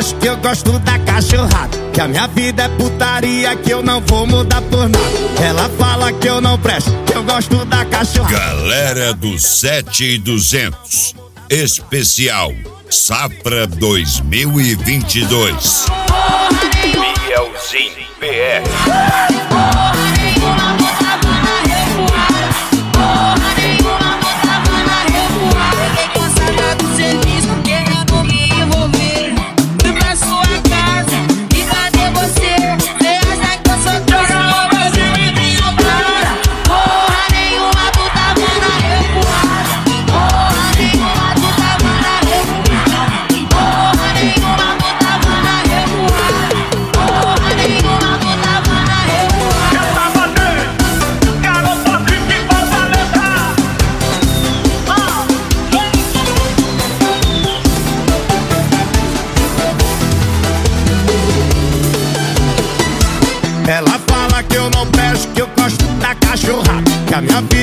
presto, que eu gosto da cachorrada, que a minha vida é putaria, que eu não vou mudar por nada. Ela fala que eu não presto, que eu gosto da cachorrada. Galera do 7200, especial Safra 2022. Bielzinho PR. Ela fala que eu não presto, que eu gosto da cachorrada, que a minha vida